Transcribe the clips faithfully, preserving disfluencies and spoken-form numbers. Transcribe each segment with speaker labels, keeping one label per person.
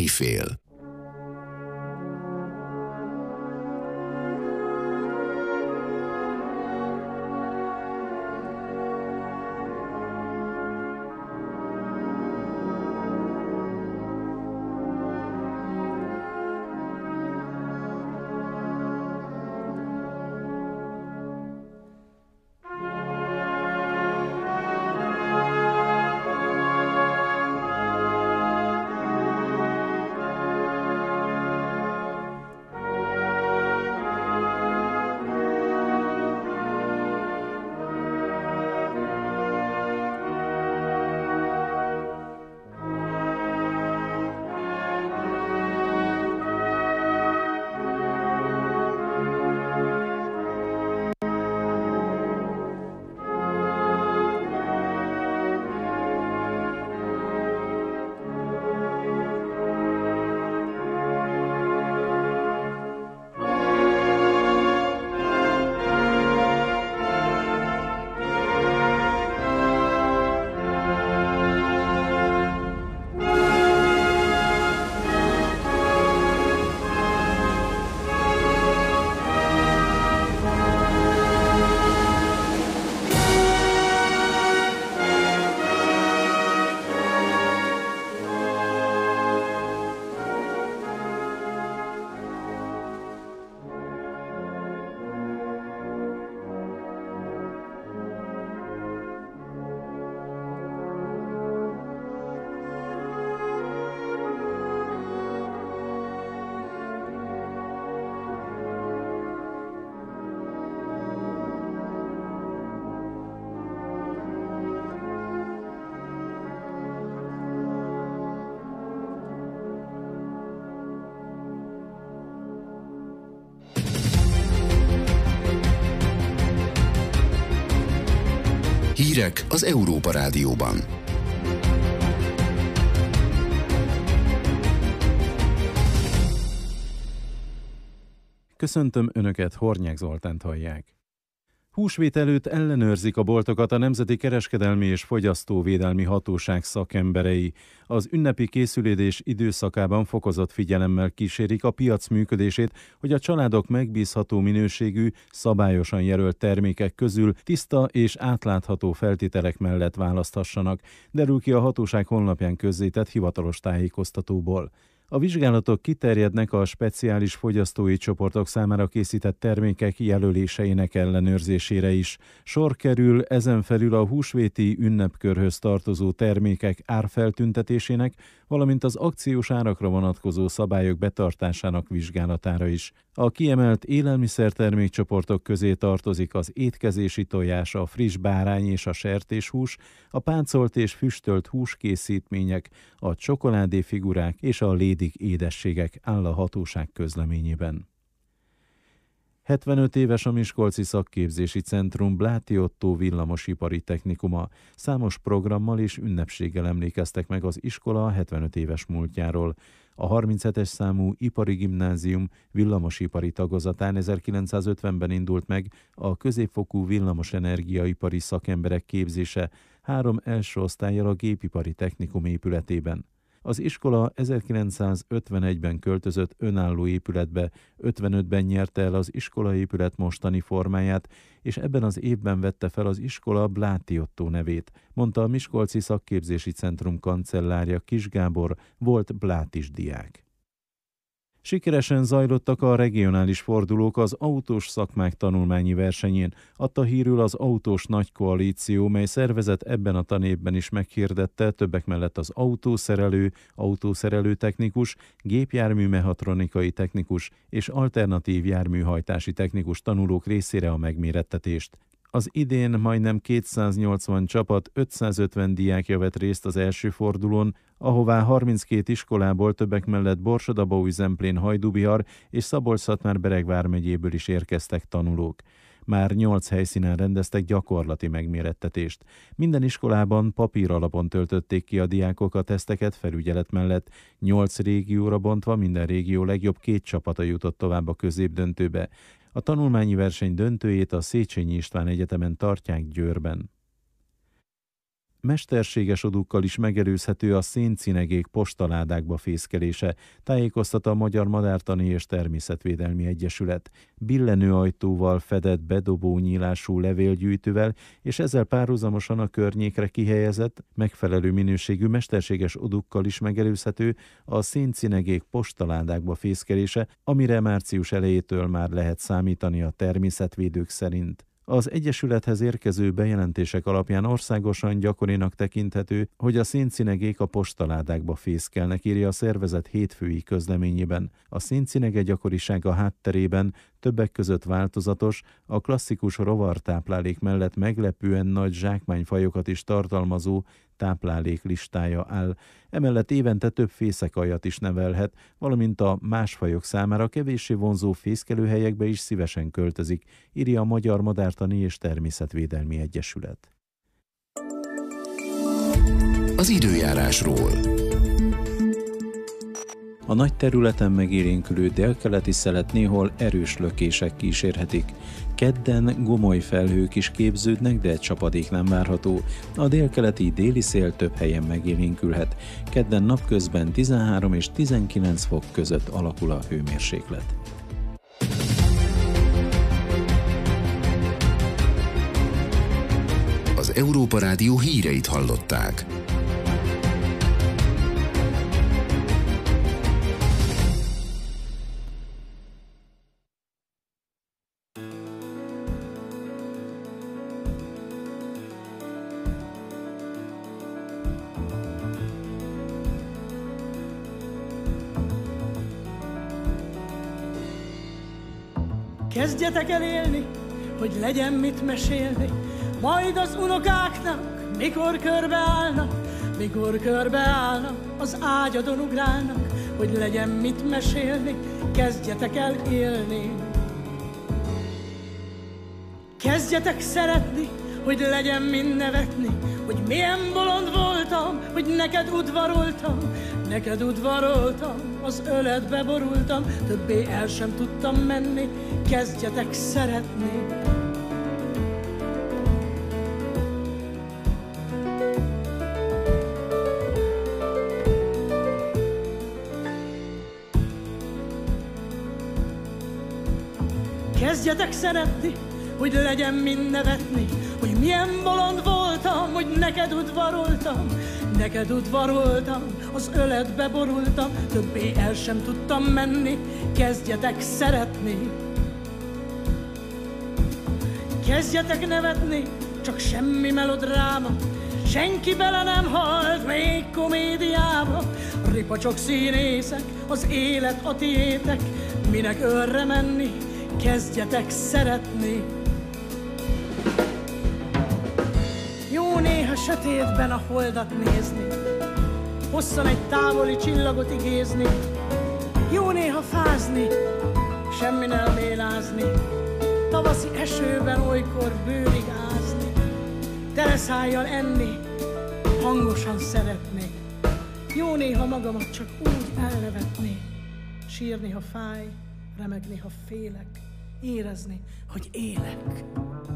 Speaker 1: Éjfél. Hírek az Európa Rádióban.
Speaker 2: Köszöntöm Önöket, Hornyák Zoltánt hallják. Húsvét előtt ellenőrzik a boltokat a Nemzeti Kereskedelmi és Fogyasztóvédelmi Hatóság szakemberei. Az ünnepi készülődés időszakában fokozott figyelemmel kísérik a piac működését, hogy a családok megbízható minőségű, szabályosan jelölt termékek közül tiszta és átlátható feltételek mellett választhassanak, derül ki a hatóság honlapján közzétett hivatalos tájékoztatóból. A vizsgálatok kiterjednek a speciális fogyasztói csoportok számára készített termékek jelöléseinek ellenőrzésére is. Sor kerül ezen felül a húsvéti ünnepkörhöz tartozó termékek árfeltüntetésének, valamint az akciós árakra vonatkozó szabályok betartásának vizsgálatára is. A kiemelt élelmiszertermékcsoportok közé tartozik az étkezési tojás, a friss bárány és a sertéshús, a pácolt és füstölt húskészítmények, a csokoládéfigurák és a lédik édességek, áll a hatóság közleményében. hetvenöt éves a Miskolci Szakképzési Centrum Bláti Ottó villamosipari technikuma. Számos programmal és ünnepséggel emlékeztek meg az iskola hetvenöt éves múltjáról. A harminchetes számú ipari gimnázium villamosipari tagozatán ezerkilencszázötvenben indult meg a középfokú villamosenergiaipari szakemberek képzése három első osztállyal a gépipari technikum épületében. Az iskola ezerkilencszázötvenegyben költözött önálló épületbe, ötvenötben nyerte el az iskolaépület mostani formáját, és ebben az évben vette fel az iskola Bláti Ottó nevét, mondta a Miskolci Szakképzési Centrum kancellárja Kis Gábor, volt blátis diák. Sikeresen zajlottak a regionális fordulók az autós szakmák tanulmányi versenyén, adta hírül az Autós Nagy Koalíció, mely szervezet ebben a tanévben is meghirdette többek mellett az autószerelő, autószerelő technikus, gépjármű mechatronikai technikus és alternatív járműhajtási technikus tanulók részére a megmérettetést. Az idén majdnem kétszáznyolcvan csapat, ötszázötven diákja vett részt az első fordulón, ahová harminckét iskolából többek mellett Borsod-Abaúj-Zemplén, Hajdú-Bihar és Szabolcs-Szatmár-Bereg vármegyéből is érkeztek tanulók. Már nyolc helyszínen rendeztek gyakorlati megmérettetést. Minden iskolában papír alapon töltötték ki a diákok a teszteket felügyelet mellett. Nyolc régióra bontva minden régió legjobb két csapata jutott tovább a középdöntőbe. A tanulmányi verseny döntőjét a Széchenyi István Egyetemen tartják Győrben. Mesterséges odúkkal is megelőzhető a széncinegék postaládákba fészkelése, tájékoztat a Magyar Madártani és Természetvédelmi Egyesület. Billenő ajtóval fedett bedobó nyílású levélgyűjtővel és ezzel párhuzamosan a környékre kihelyezett, megfelelő minőségű mesterséges odúkkal is megelőzhető a széncinegék postaládákba fészkelése, amire március elejétől már lehet számítani a természetvédők szerint. Az Egyesülethez érkező bejelentések alapján országosan gyakorinak tekinthető, hogy a széncinegék a postaládákba fészkelnek, írja a szervezet hétfői közleményében. A széncinege gyakorisága hátterében többek között változatos, a klasszikus rovartáplálék mellett meglepően nagy zsákmányfajokat is tartalmazó táplálék listája áll. Emellett évente több fészekaljat is nevelhet, valamint a más fajok számára kevéssé vonzó fészkelőhelyekbe is szívesen költözik, írja a Magyar Madártani és Természetvédelmi Egyesület.
Speaker 1: Az időjárásról.
Speaker 2: A nagy területen megélénkülő délkeleti szelet néhol erős lökések kísérhetik. Kedden gomoly felhők is képződnek, de csapadék nem várható. A délkeleti déli szél több helyen megélénkülhet. Kedden napközben tizenhárom és tizenkilenc fok között alakul a hőmérséklet.
Speaker 1: Az Európa Rádió híreit hallották.
Speaker 3: Kezdjetek el élni, hogy legyen mit mesélni, majd az unokáknak, mikor körbeállnak, mikor körbeállnak, az ágyadon ugrálnak, hogy legyen mit mesélni, kezdjetek el élni. Kezdjetek szeretni, hogy legyen mind nevetni, hogy milyen bolond voltam, hogy neked udvaroltam, neked udvaroltam, az öletbe borultam, többé el sem tudtam menni, kezdjetek szeretni. Kezdjetek szeretni, hogy legyen mind nevetni, hogy milyen bolond voltam, hogy neked udvaroltam, neked udvaroltam, az öletbe borultam, többé el sem tudtam menni, kezdjetek szeretni. Kezdjetek nevetni, csak semmi melodráma, senki bele nem halt még komédiába. Ripacsok színészek, az élet a tiétek, minek örre menni, kezdjetek szeretni. Jó néha sötétben a holdat nézni, hosszan egy távoli csillagot igézni. Jó néha fázni, semmi nem mélázni, tavaszi esőben olykor bőrig ázni. Teleszájjal enni, hangosan szeretni. Jó néha magamat csak úgy elnevetni, sírni, ha fáj, remegni, ha félek, érezni, hogy élek.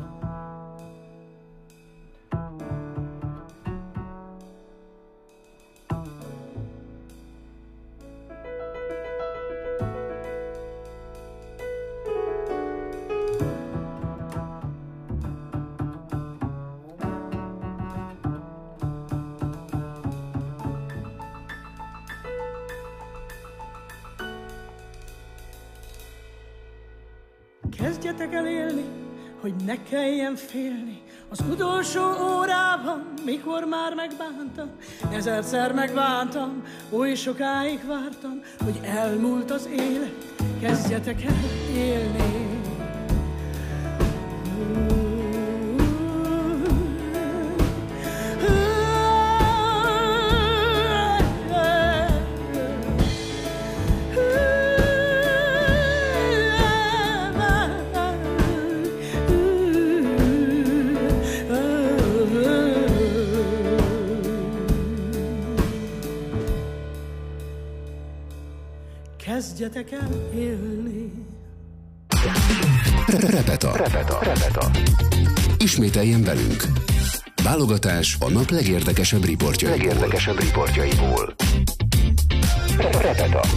Speaker 3: Kezdjetek el élni, hogy ne kelljen félni. Az utolsó órában, mikor már megbántam, ezerszer megbántam, oly sokáig vártam, hogy elmúlt az élet, kezdjetek el élni. Kezdjetek el élni.
Speaker 1: Repeta. Repeta. Repeta. Ismételjen velünk. Válogatás a nap legérdekesebb riportjaiból. Legérdekesebb riportjaiból. Repeta.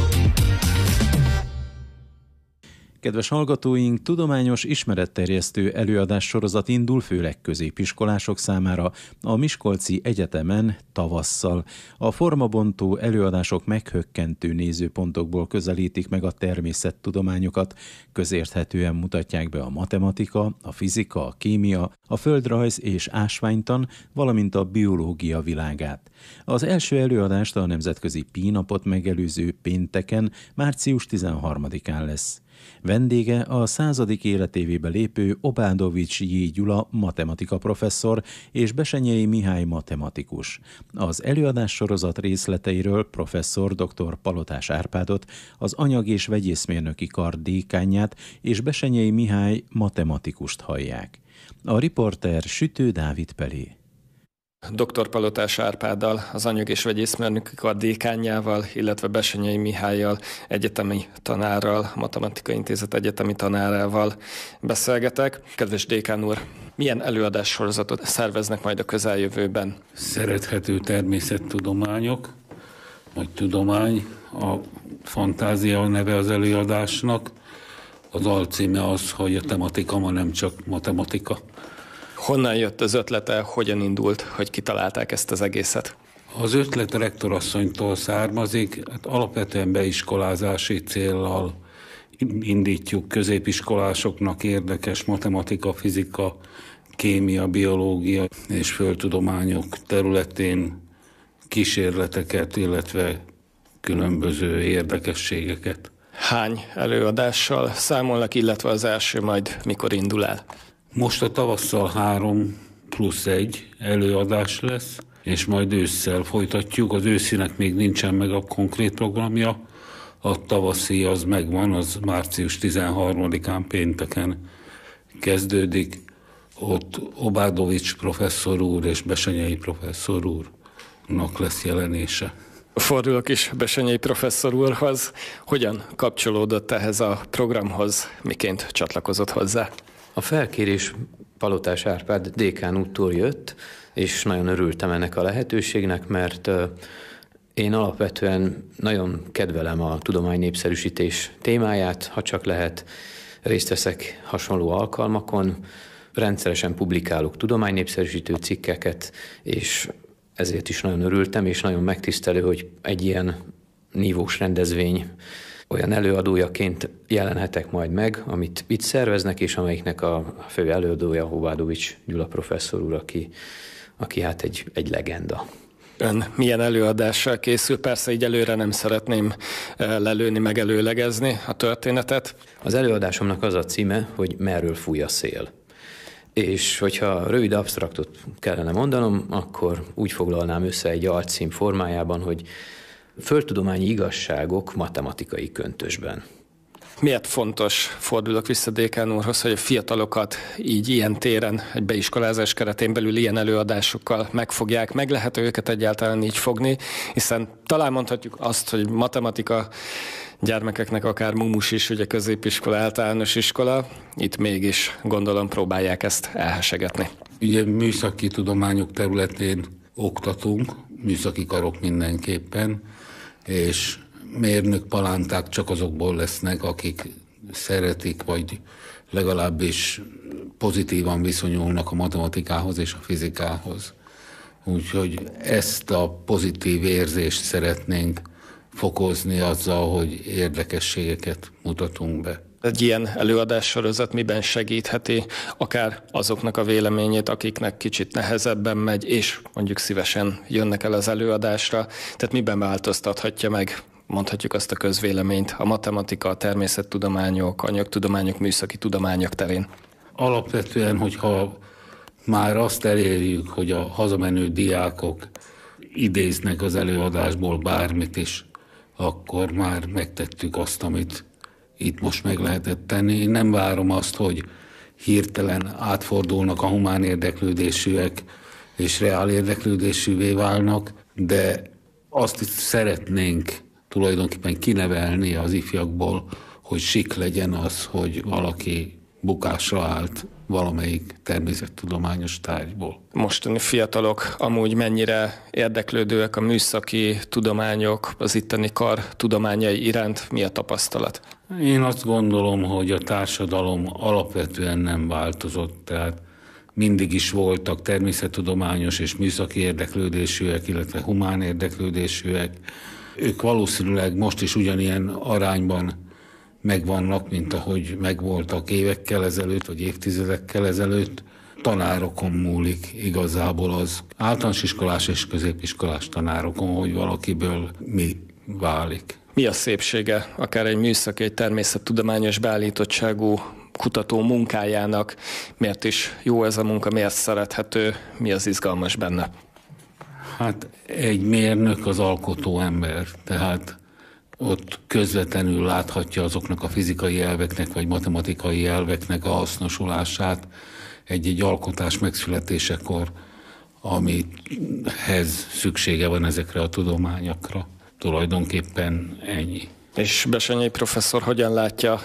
Speaker 2: Kedves hallgatóink, tudományos ismeretterjesztő előadás sorozat indul főleg középiskolások számára a Miskolci Egyetemen tavasszal. A formabontó előadások meghökkentő nézőpontokból közelítik meg a természettudományokat, közérthetően mutatják be a matematika, a fizika, a kémia, a földrajz és ásványtan, valamint a biológia világát. Az első előadást a Nemzetközi Pi-napot megelőző pénteken, március tizenharmadikán lesz. Vendége a századik életévébe lépő Obádovics J. Gyula matematika professzor és Bessenyei Mihály matematikus. Az előadás sorozat részleteiről professzor dr. Palotás Árpádot, az Anyag- és Vegyészmérnöki Kar dékánját és Bessenyei Mihály matematikust hallják. A riporter Sütő Dávid Pelé.
Speaker 4: doktor Palotás Árpáddal, az Anyag- és Vegyészmérnöki Kar dékánjával, illetve Bessenyei Mihállyal, egyetemi tanárral, Matematika Intézet egyetemi tanárával beszélgetek. Kedves dékán úr, milyen előadássorozatot szerveznek majd a közeljövőben?
Speaker 5: Szerethető természettudományok, vagy tudomány, a fantázia a neve az előadásnak. Az alcíme az, hogy a tematika ma nem csak matematika.
Speaker 4: Honnan jött az ötlete, hogyan indult, hogy kitalálták ezt az egészet?
Speaker 5: Az ötlet rektorasszonytól származik, hát alapvetően beiskolázási céllal indítjuk középiskolásoknak érdekes matematika, fizika, kémia, biológia és földtudományok területén kísérleteket, illetve különböző érdekességeket.
Speaker 4: Hány előadással számolnak, illetve az első majd mikor indul el?
Speaker 5: Most a tavasszal három plusz egy előadás lesz, és majd ősszel folytatjuk. Az őszinek még nincsen meg a konkrét programja, a tavaszi az megvan, az március tizenharmadikán pénteken kezdődik. Ott Obádovics professzor úr és Bessenyei professzor úrnak lesz jelenése.
Speaker 4: Fordulok is Bessenyei professzor úrhoz. Hogyan kapcsolódott ehhez a programhoz, miként csatlakozott hozzá?
Speaker 6: A felkérés Palotás Árpád dékán úttól jött, és nagyon örültem ennek a lehetőségnek, mert én alapvetően nagyon kedvelem a tudománynépszerűsítés témáját, ha csak lehet, részt veszek hasonló alkalmakon, rendszeresen publikálok tudománynépszerűsítő cikkeket, és ezért is nagyon örültem, és nagyon megtisztelő, hogy egy ilyen nívós rendezvény olyan előadójaként jelenhetek majd meg, amit itt szerveznek, és amelyiknek a fő előadója Obádovics Gyula professzor úr, aki, aki hát egy, egy legenda.
Speaker 4: Ön milyen előadással készül? Persze így előre nem szeretném lelőni, megelőlegezni a történetet.
Speaker 6: Az előadásomnak az a címe, hogy Merről fúj a szél. És hogyha rövid absztraktot kellene mondanom, akkor úgy foglalnám össze egy alcím formájában, hogy földtudományi igazságok matematikai köntösben.
Speaker 4: Miért fontos, fordulok vissza dékán úrhoz, hogy a fiatalokat így ilyen téren, egy beiskolázás keretén belül ilyen előadásokkal megfogják, meg lehet őket egyáltalán így fogni, hiszen talán mondhatjuk azt, hogy matematika gyermekeknek akár mumus is, ugye középiskola, általános iskola, itt mégis gondolom próbálják ezt elhesegetni.
Speaker 5: Ugye műszaki tudományok területén oktatunk, műszaki karok mindenképpen, és mérnök palánták csak azokból lesznek, akik szeretik, vagy legalábbis pozitívan viszonyulnak a matematikához és a fizikához. Úgyhogy ezt a pozitív érzést szeretnénk fokozni azzal, hogy érdekességeket mutatunk be.
Speaker 4: Egy ilyen előadássorozat miben segítheti akár azoknak a véleményét, akiknek kicsit nehezebben megy, és mondjuk szívesen jönnek el az előadásra, tehát miben változtathatja meg, mondhatjuk azt a közvéleményt, a matematika, a természettudományok, anyagtudományok, műszaki tudományok terén?
Speaker 5: Alapvetően, hogyha már azt elérjük, hogy a hazamenő diákok idéznek az előadásból bármit is, akkor már megtettük azt, amit itt most meg lehetett tenni. Én nem várom azt, hogy hirtelen átfordulnak a humán érdeklődésűek, és reál érdeklődésűvé válnak, de azt is szeretnénk tulajdonképpen kinevelni az ifjakból, hogy sik legyen az, hogy valaki bukásra állt valamelyik természettudományos tárgyból.
Speaker 4: Mostani fiatalok amúgy mennyire érdeklődőek a műszaki tudományok, az itteni kar tudományai iránt, mi a tapasztalat?
Speaker 5: Én azt gondolom, hogy a társadalom alapvetően nem változott, tehát mindig is voltak természettudományos és műszaki érdeklődésűek, illetve humán érdeklődésűek. Ők valószínűleg most is ugyanilyen arányban megvannak, mint ahogy megvoltak évekkel ezelőtt, vagy évtizedekkel ezelőtt. Tanárokon múlik igazából az általános iskolás és középiskolás tanárokon, hogy valakiből mi válik.
Speaker 4: Mi a szépsége akár egy műszaki, egy természettudományos beállítottságú kutató munkájának? Miért is jó ez a munka, miért szerethető, mi az izgalmas benne?
Speaker 5: Hát egy mérnök az alkotó ember, tehát ott közvetlenül láthatja azoknak a fizikai elveknek vagy matematikai elveknek a hasznosulását egy-egy alkotás megszületésekor, amihez szüksége van ezekre a tudományokra. Tulajdonképpen ennyi.
Speaker 4: És Bessenyei professzor hogyan látja,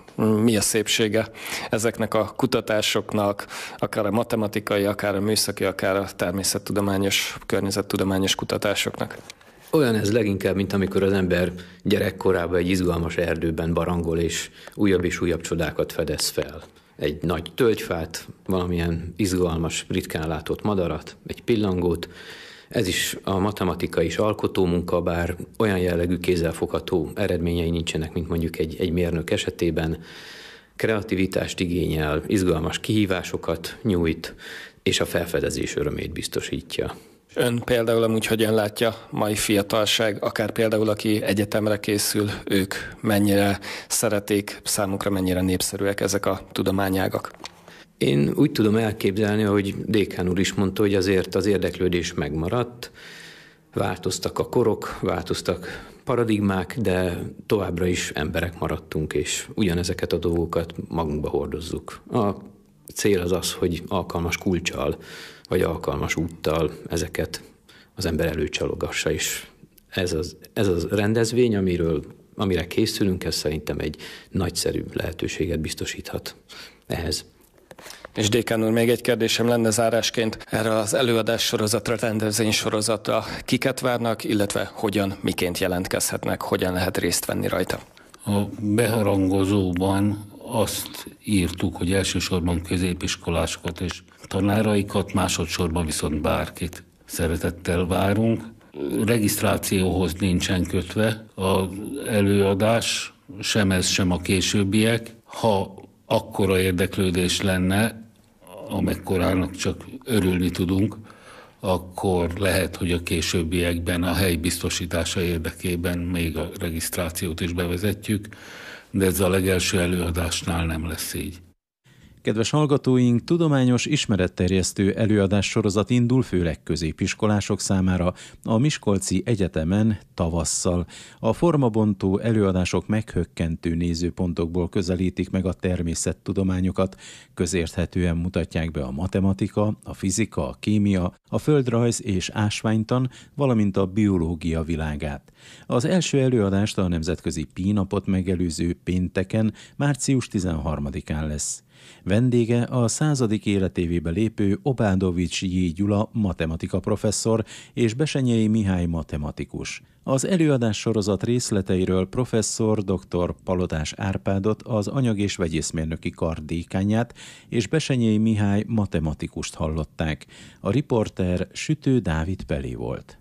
Speaker 4: mi a szépsége ezeknek a kutatásoknak, akár a matematikai, akár a műszaki, akár a természettudományos, környezettudományos kutatásoknak?
Speaker 6: Olyan ez leginkább, mint amikor az ember gyerekkorában egy izgalmas erdőben barangol, és újabb és újabb csodákat fedez fel. Egy nagy tölgyfát, valamilyen izgalmas, ritkán látott madarat, egy pillangót. Ez is a matematika is alkotómunka, bár olyan jellegű kézzelfogható eredményei nincsenek, mint mondjuk egy, egy mérnök esetében. Kreativitást igényel, izgalmas kihívásokat nyújt, és a felfedezés örömét biztosítja.
Speaker 4: Ön például amúgy hogyan látja mai fiatalság, akár például aki egyetemre készül, ők mennyire szeretik, számukra mennyire népszerűek ezek a tudományágak?
Speaker 6: Én úgy tudom elképzelni, hogy Dékán úr is mondta, hogy azért az érdeklődés megmaradt, változtak a korok, változtak paradigmák, de továbbra is emberek maradtunk, és ugyanezeket a dolgokat magunkba hordozzuk. A cél az az, hogy alkalmas kulccsal, vagy alkalmas úttal ezeket az ember előcsalogassa, és ez az, ez az rendezvény, amiről, amire készülünk, ez szerintem egy nagyszerű lehetőséget biztosíthat ehhez.
Speaker 4: És Dékán úr, még egy kérdésem lenne zárásként erre az előadás sorozatra, rendezvény sorozatra. Kiket várnak, illetve hogyan, miként jelentkezhetnek, hogyan lehet részt venni rajta?
Speaker 5: A beharangozóban azt írtuk, hogy elsősorban középiskolásokat és tanáraikat, másodszorban viszont bárkit szeretettel várunk. Regisztrációhoz nincsen kötve az előadás, sem ez, sem a későbbiek. Ha akkora érdeklődés lenne, amekkorának csak örülni tudunk, akkor lehet, hogy a későbbiekben a hely biztosítása érdekében még a regisztrációt is bevezetjük, de ez a legelső előadásnál nem lesz így.
Speaker 2: Kedves hallgatóink, tudományos ismeretterjesztő előadás sorozat indul főleg középiskolások számára a Miskolci Egyetemen tavasszal. A formabontó előadások meghökkentő nézőpontokból közelítik meg a természettudományokat, közérthetően mutatják be a matematika, a fizika, a kémia, a földrajz és ásványtan, valamint a biológia világát. Az első előadást a Nemzetközi Pi-napot megelőző pénteken, március tizenharmadikán lesz. Vendége a századik életévébe lépő Obádovics J. Gyula matematika professzor és Bessenyei Mihály matematikus. Az előadás sorozat részleteiről professzor dr. Palotás Árpádot, az anyag- és vegyészmérnöki kar dékánját és Bessenyei Mihály matematikust hallották. A riporter Sütő Dávid Peli volt.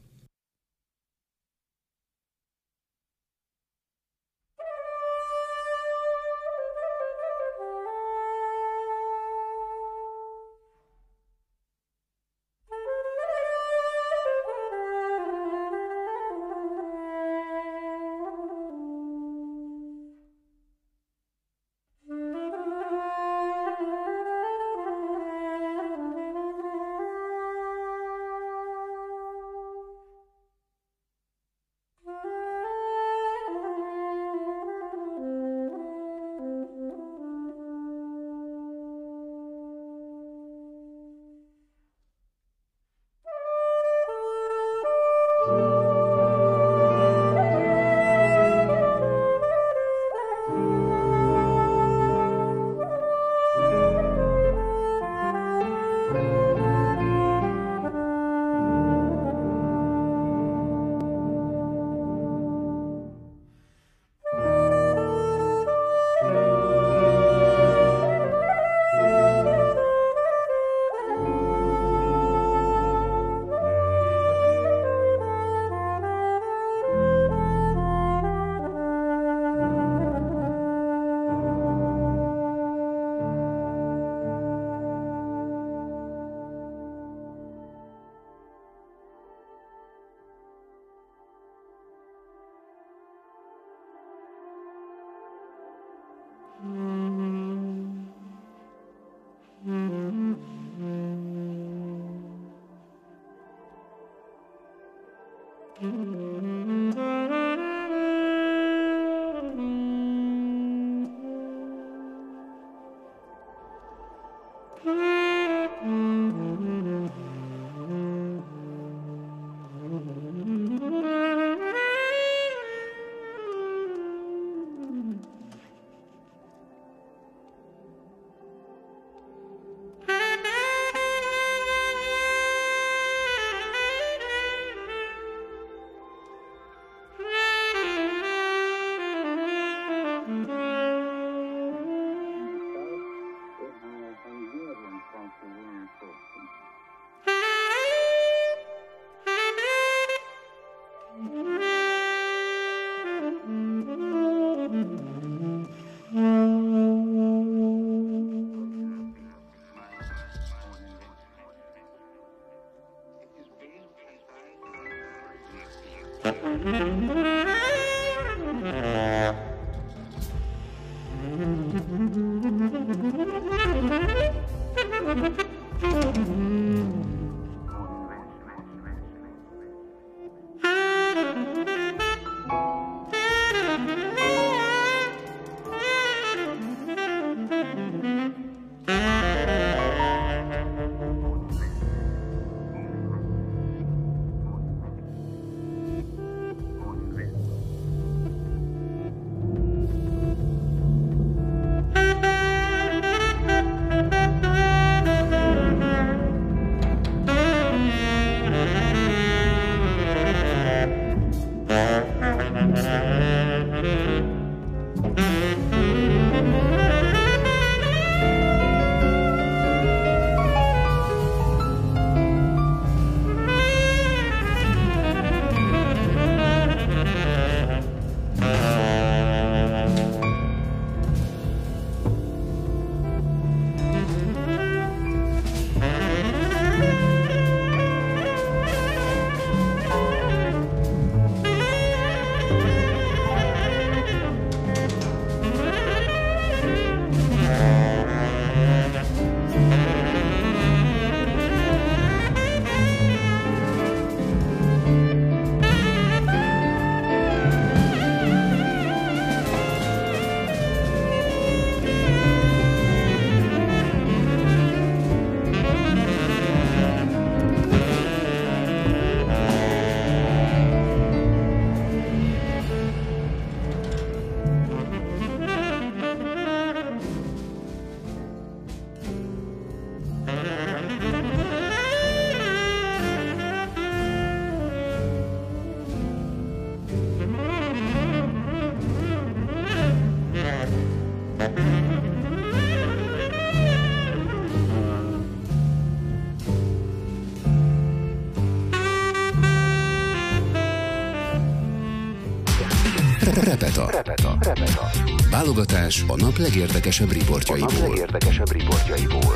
Speaker 1: Repeta. Repeta. Repeta. Válogatás a nap legérdekesebb riportjaiból. A nap legérdekesebb riportjaiból.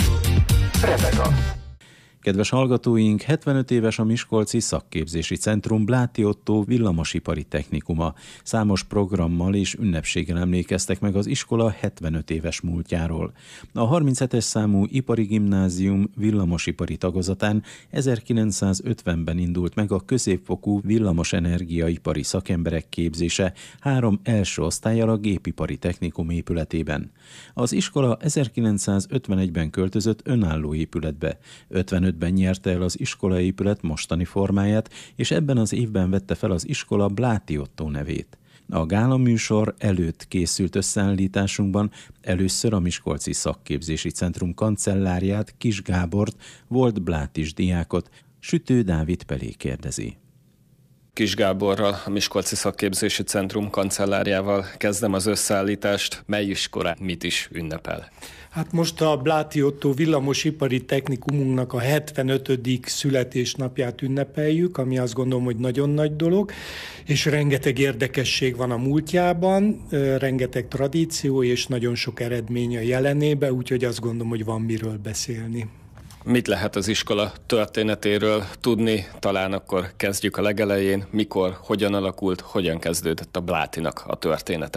Speaker 1: Repeta.
Speaker 2: Kedves hallgatóink, hetvenöt éves a Miskolci Szakképzési Centrum Bláti Ottó Villamosipari Technikuma. Számos programmal és ünnepséggel emlékeztek meg az iskola hetvenöt éves múltjáról. A harminchetes számú Ipari Gimnázium villamosipari tagozatán ezerkilencszázötvenben indult meg a középfokú villamosenergiaipari szakemberek képzése három első osztállyal a Gépipari Technikum épületében. Az iskola ezerkilencszázötvenegyben költözött önálló épületbe. ötvenötben nyerte el az iskolaépület mostani formáját, és ebben az évben vette fel az iskola Bláti Ottó nevét. A gála műsor előtt készült összeállításunkban először a Miskolci Szakképzési Centrum kancellárját, Kis Gábort, volt blátis diákot, Sütő Dávid Pelé kérdezi.
Speaker 4: Kis Gáborral, a Miskolci Szakképzési Centrum kancellárjával kezdem az összeállítást. Mely iskolán mit is ünnepel?
Speaker 7: Hát most a Bláti Ottó Villamosipari Technikumunknak a hetvenötödik születésnapját ünnepeljük, ami azt gondolom, hogy nagyon nagy dolog, és rengeteg érdekesség van a múltjában, rengeteg tradíció és nagyon sok eredmény a jelenébe, úgyhogy azt gondolom, hogy van miről beszélni.
Speaker 4: Mit lehet az iskola történetéről tudni? Talán akkor kezdjük a legelején. Mikor, hogyan alakult, hogyan kezdődött a Blátinak a története?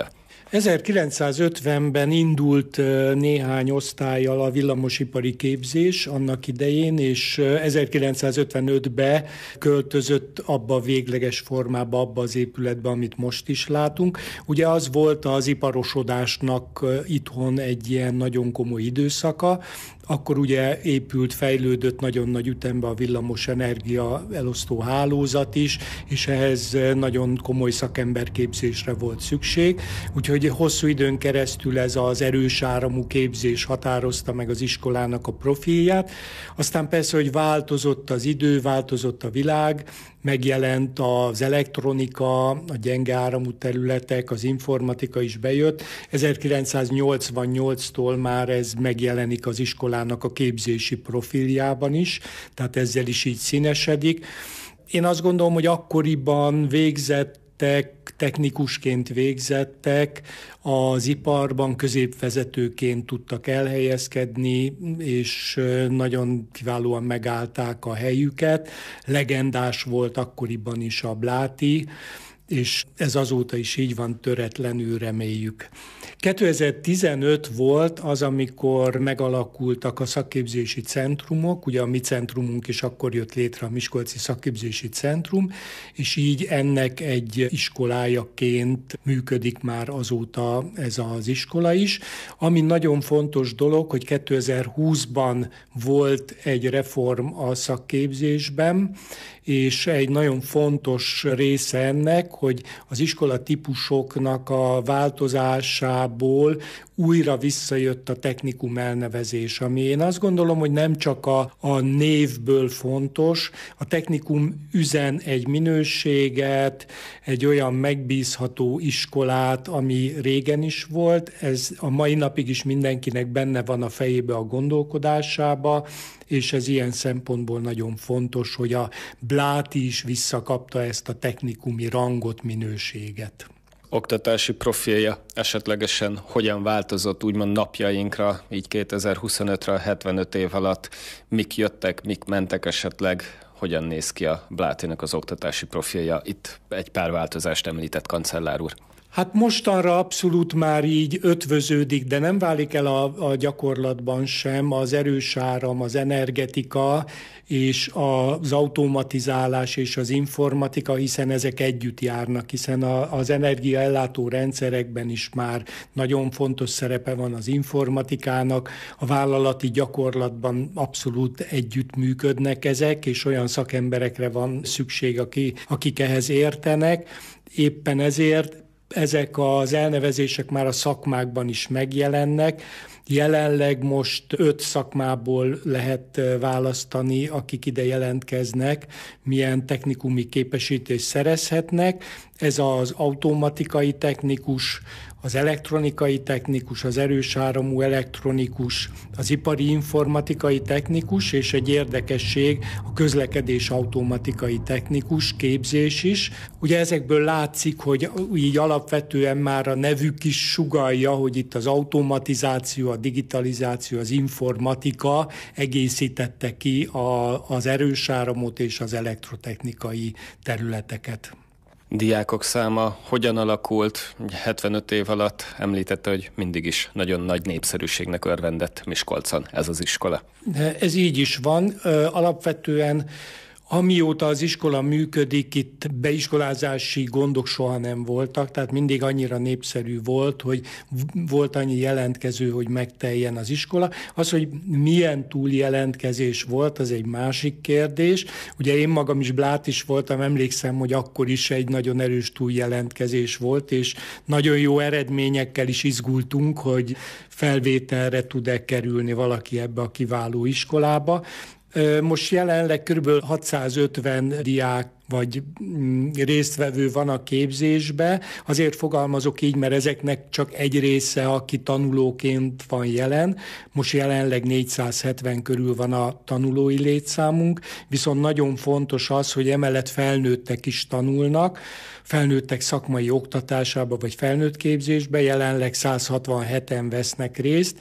Speaker 7: ezerkilencszázötvenben indult néhány osztállyal a villamosipari képzés annak idején, és ezerkilencszázötvenötben költözött abba a végleges formába, abba az épületbe, amit most is látunk. Ugye az volt az iparosodásnak itthon egy ilyen nagyon komoly időszaka, akkor ugye épült, fejlődött nagyon nagy ütembe a villamos energia elosztó hálózat is, és ehhez nagyon komoly szakemberképzésre volt szükség. Úgyhogy hosszú időn keresztül ez az erős áramú képzés határozta meg az iskolának a profilját. Aztán persze, hogy változott az idő, változott a világ, megjelent az elektronika, a gyenge áramú területek, az informatika is bejött. ezerkilencszáznyolcvannyolctól már ez megjelenik az iskolának a képzési profiljában is, tehát ezzel is így színesedik. Én azt gondolom, hogy akkoriban végzett technikusként végzettek, az iparban középvezetőként tudtak elhelyezkedni, és nagyon kiválóan megállták a helyüket. Legendás volt akkoriban is a Bláti, és ez azóta is így van, töretlenül reméljük. kétezer-tizenöt volt az, amikor megalakultak a szakképzési centrumok, ugye a mi centrumunk is akkor jött létre, a Miskolci Szakképzési Centrum, és így ennek egy iskolájaként működik már azóta ez az iskola is. Ami nagyon fontos dolog, hogy kétezer-húszban volt egy reform a szakképzésben, és egy nagyon fontos része ennek, hogy az iskola típusoknak a változásából újra visszajött a technikum elnevezés, ami én azt gondolom, hogy nem csak a, a névből fontos, a technikum üzen egy minőséget, egy olyan megbízható iskolát, ami régen is volt, ez a mai napig is mindenkinek benne van a fejébe, a gondolkodásába, és ez ilyen szempontból nagyon fontos, hogy a Bláti is visszakapta ezt a technikumi rangot, minőséget.
Speaker 4: Oktatási profilja esetlegesen hogyan változott úgymond napjainkra, így kétezer-huszonötre, hetvenöt év alatt, mik jöttek, mik mentek esetleg, hogyan néz ki a Blátinak az oktatási profilja? Itt egy pár változást említett kancellár úr.
Speaker 7: Hát mostanra abszolút már így ötvöződik, de nem válik el a, a gyakorlatban sem az erős áram, az energetika és az automatizálás és az informatika, hiszen ezek együtt járnak, hiszen a, az energiaellátó rendszerekben is már nagyon fontos szerepe van az informatikának, a vállalati gyakorlatban abszolút együtt működnek ezek, és olyan szakemberekre van szükség, aki, akik ehhez értenek. Éppen ezért ezek az elnevezések már a szakmákban is megjelennek. Jelenleg most öt szakmából lehet választani, akik ide jelentkeznek, milyen technikumi képesítést szerezhetnek. Ez az automatikai technikus, az elektronikai technikus, az erős áramú elektronikus, az ipari informatikai technikus, és egy érdekesség, a közlekedés automatikai technikus képzés is. Ugye ezekből látszik, hogy így alapvetően már a nevük is sugallja, hogy itt az automatizáció, a digitalizáció, az informatika egészítette ki a, az erős áramot és az elektrotechnikai területeket.
Speaker 4: Diákok száma hogyan alakult? hetvenöt év alatt említette, hogy mindig is nagyon nagy népszerűségnek örvendett Miskolcon ez az iskola.
Speaker 7: Ez így is van. Alapvetően amióta az iskola működik, itt beiskolázási gondok soha nem voltak, tehát mindig annyira népszerű volt, hogy volt annyi jelentkező, hogy megteljen az iskola. Az, hogy milyen túljelentkezés volt, az egy másik kérdés. Ugye én magam is blát is voltam, emlékszem, hogy akkor is egy nagyon erős túljelentkezés volt, és nagyon jó eredményekkel is izgultunk, hogy felvételre tud-e kerülni valaki ebbe a kiváló iskolába. Most jelenleg kb. hatszázötven diák vagy résztvevő van a képzésbe. Azért fogalmazok így, mert ezeknek csak egy része, aki tanulóként van jelen. Most jelenleg négyszázhetven körül van a tanulói létszámunk, viszont nagyon fontos az, hogy emellett felnőttek is tanulnak, felnőttek szakmai oktatásába vagy felnőtt képzésbe, jelenleg száz hatvanheten vesznek részt.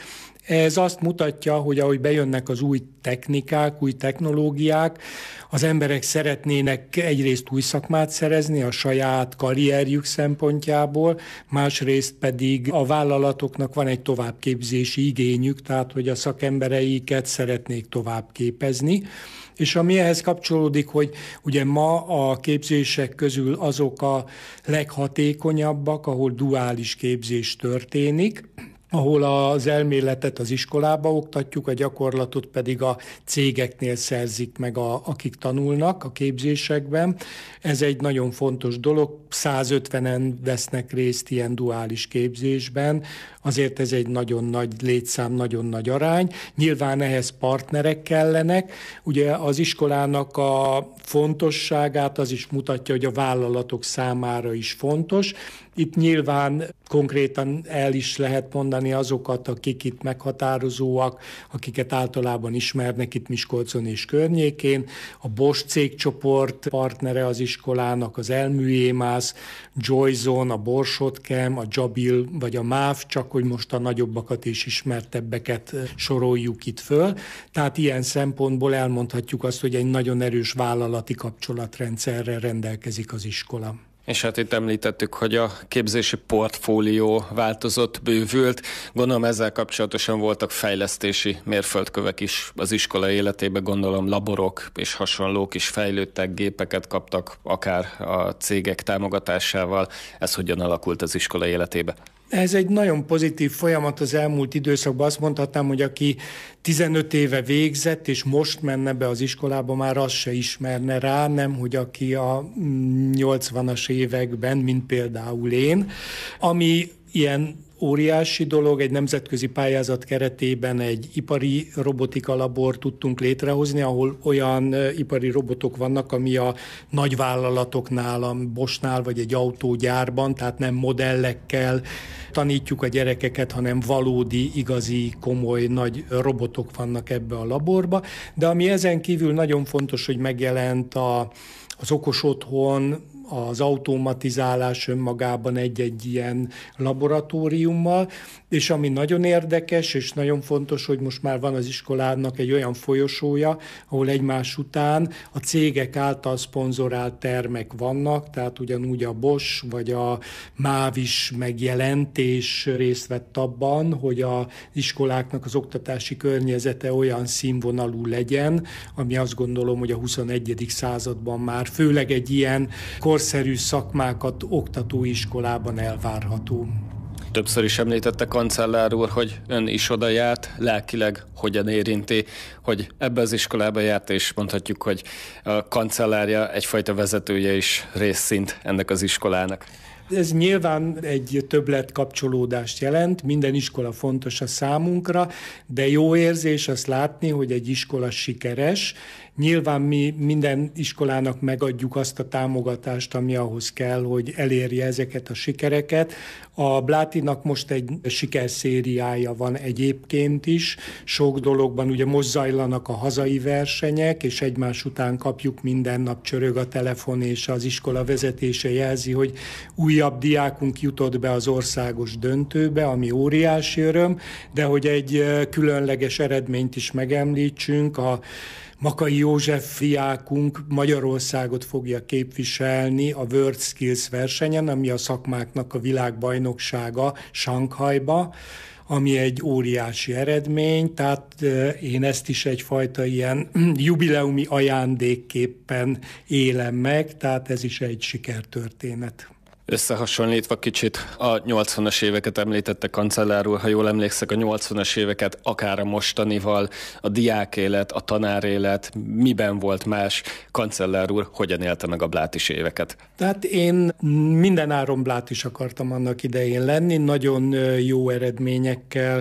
Speaker 7: Ez azt mutatja, hogy ahogy bejönnek az új technikák, új technológiák, az emberek szeretnének egyrészt új szakmát szerezni a saját karrierjük szempontjából, másrészt pedig a vállalatoknak van egy továbbképzési igényük, tehát hogy a szakembereiket szeretnék továbbképezni. És ami ehhez kapcsolódik, hogy ugye ma a képzések közül azok a leghatékonyabbak, ahol duális képzés történik, ahol az elméletet az iskolába oktatjuk, a gyakorlatot pedig a cégeknél szerzik meg, a, akik tanulnak a képzésekben. Ez egy nagyon fontos dolog, százötvenen vesznek részt ilyen duális képzésben, azért ez egy nagyon nagy létszám, nagyon nagy arány. Nyilván ehhez partnerek kellenek. Ugye az iskolának a fontosságát az is mutatja, hogy a vállalatok számára is fontos. Itt nyilván konkrétan el is lehet mondani azokat, akik itt meghatározóak, akiket általában ismernek itt Miskolcon és környékén. A Bosch cégcsoport partnere az iskolának, az Elmű-Émász, Joyzone, a Borsodchem, a Jabil vagy a MÁV, csak hogy most a nagyobbakat és ismertebbeket soroljuk itt föl. Tehát ilyen szempontból elmondhatjuk azt, hogy egy nagyon erős vállalati kapcsolatrendszerrel rendelkezik az iskola.
Speaker 4: És hát itt említettük, hogy a képzési portfólió változott, bővült. Gondolom ezzel kapcsolatosan voltak fejlesztési mérföldkövek is az iskola életében, gondolom laborok és hasonlók is fejlődtek, gépeket kaptak, akár a cégek támogatásával. Ez hogyan alakult az iskola életébe?
Speaker 7: Ez egy nagyon pozitív folyamat az elmúlt időszakban. Azt mondhatnám, hogy aki tizenöt éve végzett, és most menne be az iskolába, már azt se ismerne rá, nem, hogy aki a nyolcvanas években, mint például én, ami ilyen óriási dolog, egy nemzetközi pályázat keretében egy ipari robotika labort tudtunk létrehozni, ahol olyan ipari robotok vannak, ami a nagyvállalatoknál, a Boschnál vagy egy autógyárban, tehát nem modellekkel tanítjuk a gyerekeket, hanem valódi, igazi, komoly, nagy robotok vannak ebbe a laborba. De ami ezen kívül nagyon fontos, hogy megjelent a, az okos otthon, az automatizálás önmagában egy-egy ilyen laboratóriummal, és ami nagyon érdekes, és nagyon fontos, hogy most már van az iskolának egy olyan folyosója, ahol egymás után a cégek által szponzorált termek vannak, tehát ugyanúgy a Bosch vagy a MÁV is megjelent, és részt vett abban, hogy az iskoláknak az oktatási környezete olyan színvonalú legyen, ami azt gondolom, hogy a huszonegyedik században már főleg egy ilyen korszerű szakmákat oktató iskolában elvárható.
Speaker 4: Többször is említette kancellár úr, hogy ön is oda járt, lelkileg hogyan érinti, hogy ebbe az iskolába járt, és mondhatjuk, hogy a kancellárja egyfajta vezetője is részszint ennek az iskolának.
Speaker 7: Ez nyilván egy többlet kapcsolódást jelent, minden iskola fontos a számunkra, de jó érzés azt látni, hogy egy iskola sikeres. Nyilván mi minden iskolának megadjuk azt a támogatást, ami ahhoz kell, hogy elérje ezeket a sikereket. A Blátinak most egy sikerszériája van egyébként is. Sok dologban ugye most zajlanak a hazai versenyek, és egymás után kapjuk, minden nap csörög a telefon, és az iskola vezetése jelzi, hogy újabb diákunk jutott be az országos döntőbe, ami óriási öröm, de hogy egy különleges eredményt is megemlítsünk, a Makai József diákunk Magyarországot fogja képviselni a World Skills versenyen, ami a szakmáknak a világbajnoksága Sanghajba, ami egy óriási eredmény, tehát én ezt is egyfajta ilyen jubileumi ajándékképpen élem meg, tehát ez is egy sikertörténet.
Speaker 4: Összehasonlítva kicsit a nyolcvanas éveket említette kancellár úr, ha jól emlékszek, a nyolcvanas éveket akár a mostanival, a diákélet, a tanárélet, miben volt más? Kancellár úr hogyan élte meg a blátis éveket?
Speaker 7: Tehát én mindenáron blátis akartam annak idején lenni, nagyon jó eredményekkel,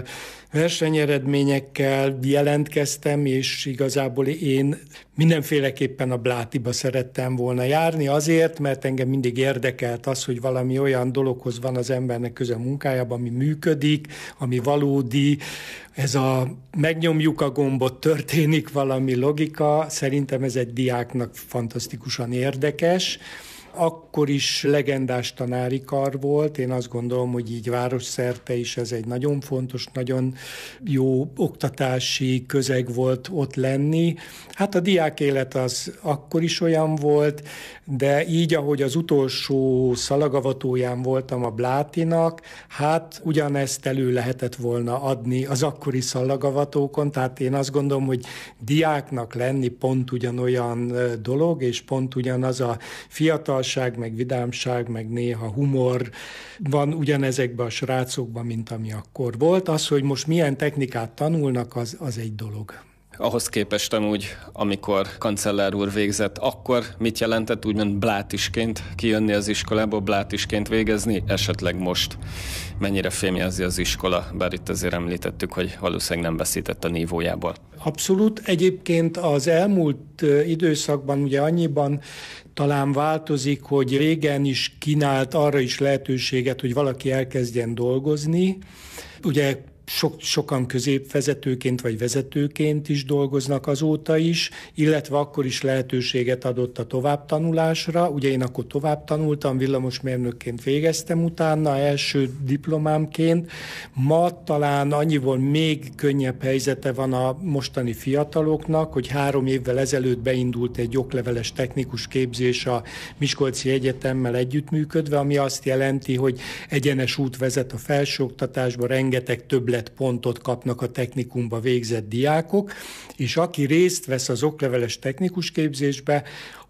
Speaker 7: versenyeredményekkel jelentkeztem, és igazából én mindenféleképpen a Blátiba szerettem volna járni, azért, mert engem mindig érdekelt az, hogy valami olyan dologhoz van az embernek köze a munkájában, ami működik, ami valódi, ez a megnyomjuk a gombot, történik valami logika, szerintem ez egy diáknak fantasztikusan érdekes. akkor is legendás tanári kar volt. Én azt gondolom, hogy így városszerte is ez egy nagyon fontos, nagyon jó oktatási közeg volt ott lenni. Hát a diák élet az akkor is olyan volt, de így, ahogy az utolsó szalagavatóján voltam a Blátinak, hát ugyanezt elő lehetett volna adni az akkori szalagavatókon, tehát én azt gondolom, hogy diáknak lenni pont ugyanolyan dolog, és pont ugyanaz a fiatalság, meg vidámság, meg néha humor van ugyanezekben a srácokban, mint ami akkor volt. Az, hogy most milyen technikát tanulnak, az, az egy dolog.
Speaker 4: Ahhoz képest amúgy, amikor kancellár úr végzett, akkor mit jelentett úgymond blátisként kijönni az iskolából, blátisként végezni, esetleg most mennyire fémjelzi az iskola, bár itt azért említettük, hogy valószínűleg nem veszített a nívójából.
Speaker 7: Abszolút. Egyébként az elmúlt időszakban ugye annyiban talán változik, hogy régen is kínált arra is lehetőséget, hogy valaki elkezdjen dolgozni. Ugye Sok, sokan középvezetőként vagy vezetőként is dolgoznak azóta is, illetve akkor is lehetőséget adott a továbbtanulásra. Ugye én akkor tovább tanultam, villamosmérnökként végeztem utána, első diplomámként. Ma talán annyiból még könnyebb helyzete van a mostani fiataloknak, hogy három évvel ezelőtt beindult egy okleveles technikus képzés a Miskolci Egyetemmel együttműködve, ami azt jelenti, hogy egyenes út vezet a felsőoktatásba, rengeteg több pontot kapnak a technikumba végzett diákok, és aki részt vesz az okleveles technikus képzésbe,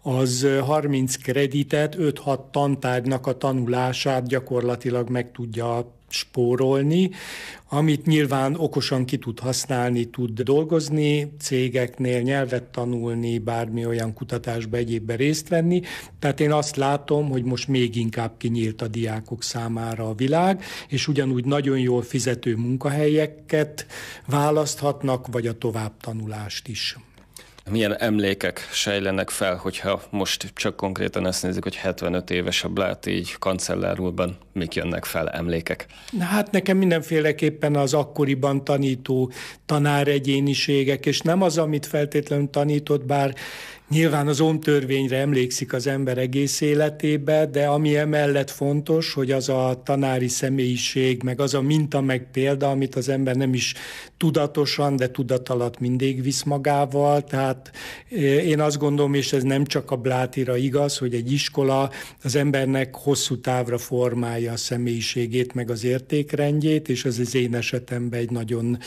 Speaker 7: az harminc kreditet, öt-hat tantárgynak a tanulását gyakorlatilag meg tudja spórolni, amit nyilván okosan ki tud használni, tud dolgozni, cégeknél nyelvet tanulni, bármi olyan kutatásba, egyébben részt venni. Tehát én azt látom, hogy most még inkább kinyílt a diákok számára a világ, és ugyanúgy nagyon jól fizető munkahelyeket választhatnak, vagy a továbbtanulást is.
Speaker 4: Milyen emlékek sejlenek fel, hogyha most csak konkrétan ezt nézzük, hogy hetvenöt éves a Bláti, így kancellár úrban, mik jönnek fel emlékek?
Speaker 7: Na, hát nekem mindenféleképpen az akkoriban tanító tanáregyéniségek, és nem az, amit feltétlenül tanított, bár nyilván az ómtörvényre emlékszik az ember egész életébe, de ami emellett fontos, hogy az a tanári személyiség, meg az a minta, meg példa, amit az ember nem is tudatosan, de tudat alatt mindig visz magával. Tehát én azt gondolom, és ez nem csak a Blátira igaz, hogy egy iskola az embernek hosszú távra formálja a személyiségét, meg az értékrendjét, és az az én esetemben egy nagyon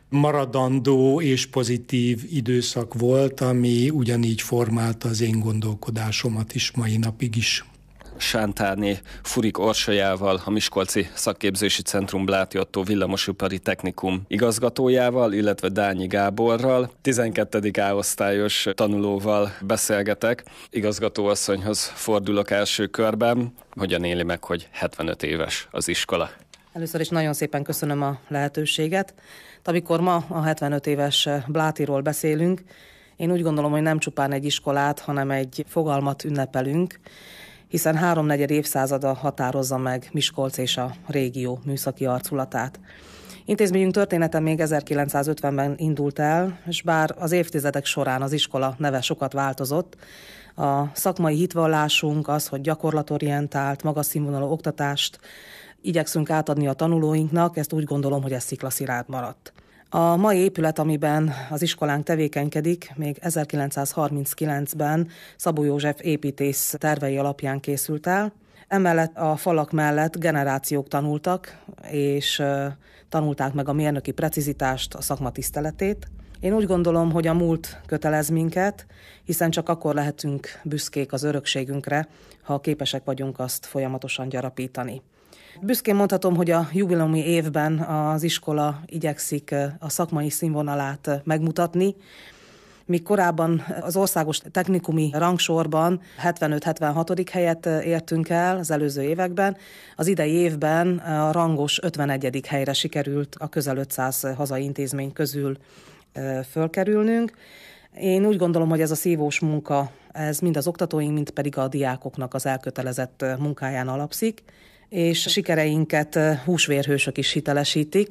Speaker 7: maradandó és pozitív időszak volt, ami ugyanígy formálta az én gondolkodásomat is mai napig is.
Speaker 4: Sántárné Furik Orsolyával, a Miskolci Szakképzési Centrum Bláti Ottó Villamosipari Technikum igazgatójával, illetve Dányi Gáborral, tizenkettedik A-osztályos tanulóval beszélgetek. Igazgatóasszonyhoz fordulok első körben. Hogyan éli meg, hogy hetvenöt éves az iskola?
Speaker 8: Először is nagyon szépen köszönöm a lehetőséget. Amikor ma a hetvenöt éves Blátiról beszélünk, én úgy gondolom, hogy nem csupán egy iskolát, hanem egy fogalmat ünnepelünk, hiszen háromnegyed évszázada határozza meg Miskolc és a régió műszaki arculatát. Intézményünk története még ezerkilencszázötvenben indult el, és bár az évtizedek során az iskola neve sokat változott, a szakmai hitvallásunk az, hogy gyakorlatorientált, magas színvonalú oktatást igyekszünk átadni a tanulóinknak, ezt úgy gondolom, hogy ez sziklaszilárd maradt. A mai épület, amiben az iskolánk tevékenykedik, még ezerkilencszázharminckilencben Szabó József építész tervei alapján készült el. Emellett a falak mellett generációk tanultak, és tanulták meg a mérnöki precizitást, a szakma tiszteletét. Én úgy gondolom, hogy a múlt kötelez minket, hiszen csak akkor lehetünk büszkék az örökségünkre, ha képesek vagyunk azt folyamatosan gyarapítani. Büszkén mondhatom, hogy a jubileumi évben az iskola igyekszik a szakmai színvonalát megmutatni, míg korábban az országos technikumi rangsorban hetvenöt-hetvenhatodik helyet értünk el az előző években. Az idei évben a rangos ötvenegyedik helyre sikerült a közel ötszáz hazai intézmény közül fölkerülnünk. Én úgy gondolom, hogy ez a szívós munka, ez mind az oktatóink, mind pedig a diákoknak az elkötelezett munkáján alapszik, és sikereinket húsvérhősök is hitelesítik.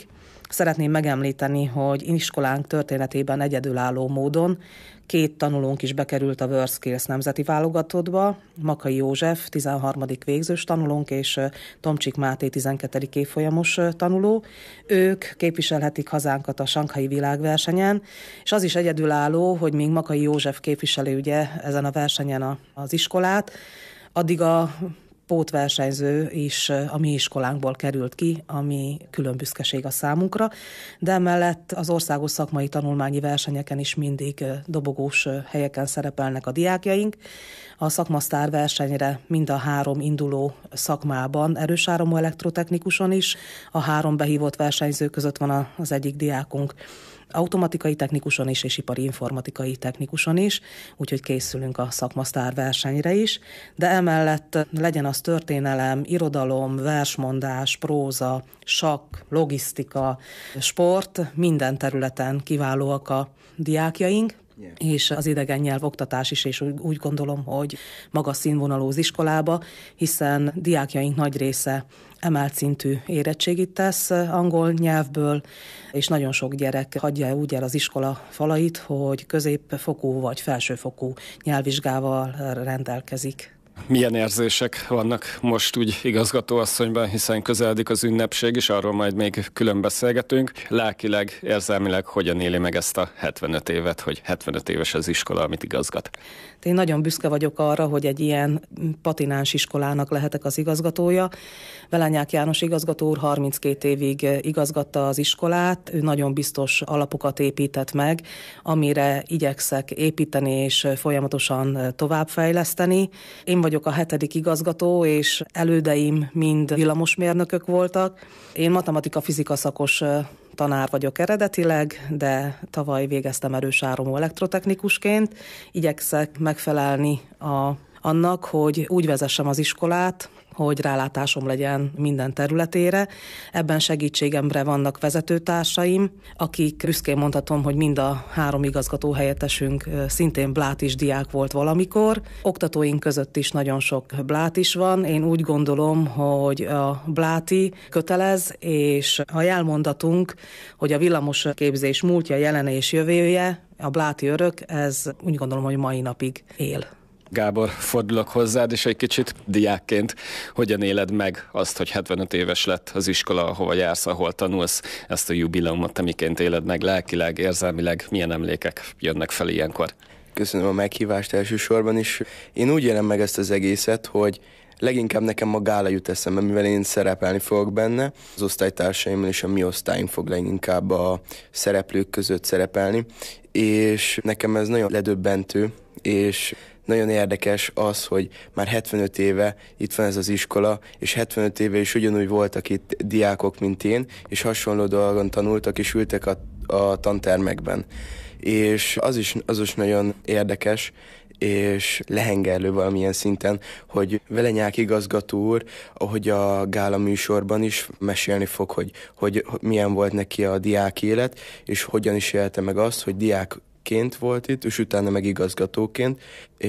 Speaker 8: Szeretném megemlíteni, hogy iskolánk történetében egyedülálló módon két tanulónk is bekerült a WorldSkills nemzeti válogatottba, Makai József, tizenharmadik végzős tanulónk, és Tomcsik Máté, tizenkettedik évfolyamos tanuló. Ők képviselhetik hazánkat a Sanghai világversenyen, és az is egyedülálló, hogy míg Makai József képviseli ugye ezen a versenyen az iskolát, addig a pótversenyző is a mi iskolánkból került ki, ami külön büszkeség a számunkra, de emellett az országos szakmai tanulmányi versenyeken is mindig dobogós helyeken szerepelnek a diákjaink. A szakmasztár versenyre mind a három induló szakmában, erősáramú elektrotechnikuson is, a három behívott versenyző között van az egyik diákunk, automatikai technikuson is, és ipari informatikai technikuson is, úgyhogy készülünk a szakmasztár versenyre is, de emellett legyen az történelem, irodalom, versmondás, próza, sakk, logisztika, sport, minden területen kiválóak a diákjaink, és az idegen nyelv oktatás is, és úgy gondolom, hogy magas színvonalú az iskolába, hiszen diákjaink nagy része emelt szintű érettségit tesz angol nyelvből, és nagyon sok gyerek hagyja úgy el az iskola falait, hogy középfokú vagy felsőfokú nyelvvizsgával rendelkezik.
Speaker 4: Milyen érzések vannak most úgy igazgatóasszonyban, hiszen közeledik az ünnepség, és arról majd még külön beszélgetünk. Lelkileg, érzelmileg hogyan éli meg ezt a hetvenöt évet, hogy hetvenöt éves az iskola, amit igazgat?
Speaker 8: Én nagyon büszke vagyok arra, hogy egy ilyen patináns iskolának lehetek az igazgatója. Velányák János igazgató úr harminckét évig igazgatta az iskolát, ő nagyon biztos alapokat épített meg, amire igyekszek építeni és folyamatosan továbbfejleszteni. Én vagyok a hetedik igazgató, és elődeim mind villamosmérnökök voltak. Én matematika-fizika szakos tanár vagyok eredetileg, de tavaly végeztem erősáramú elektrotechnikusként. Igyekszek megfelelni a, annak, hogy úgy vezessem az iskolát, hogy rálátásom legyen minden területére. Ebben segítségemre vannak vezetőtársaim, akik büszkén mondhatom, hogy mind a három igazgató helyettesünk szintén blátis diák volt valamikor. Oktatóink között is nagyon sok blátis van. Én úgy gondolom, hogy a bláti kötelez, és a jelmondatunk, hogy a villamos képzés múltja, jelene és jövője, a bláti örök, ez úgy gondolom, hogy mai napig él.
Speaker 4: Gábor, fordulok hozzád, és egy kicsit diákként hogyan éled meg azt, hogy hetvenöt éves lett az iskola, ahova jársz, ahol tanulsz, ezt a jubileumot, te miként éled meg lelkileg, érzelmileg, milyen emlékek jönnek fel ilyenkor?
Speaker 9: Köszönöm a meghívást elsősorban is. Én úgy élem meg ezt az egészet, hogy leginkább nekem a gála jut eszembe, mivel én szerepelni fogok benne. Az osztálytársaimmal és a mi osztályunk fog leginkább a szereplők között szerepelni, és nekem ez nagyon ledöbbentő, és nagyon érdekes az, hogy már hetvenöt éve itt van ez az iskola, és hetvenöt éve is ugyanúgy voltak itt diákok, mint én, és hasonló dolgon tanultak, és ültek a, a tantermekben. És az is, az is nagyon érdekes, és lehengerlő valamilyen szinten, hogy Velenyák igazgató úr, ahogy a gála műsorban is mesélni fog, hogy, hogy milyen volt neki a diák élet, és hogyan is élte meg azt, hogy diák ként volt itt, és utána meg igazgatóként,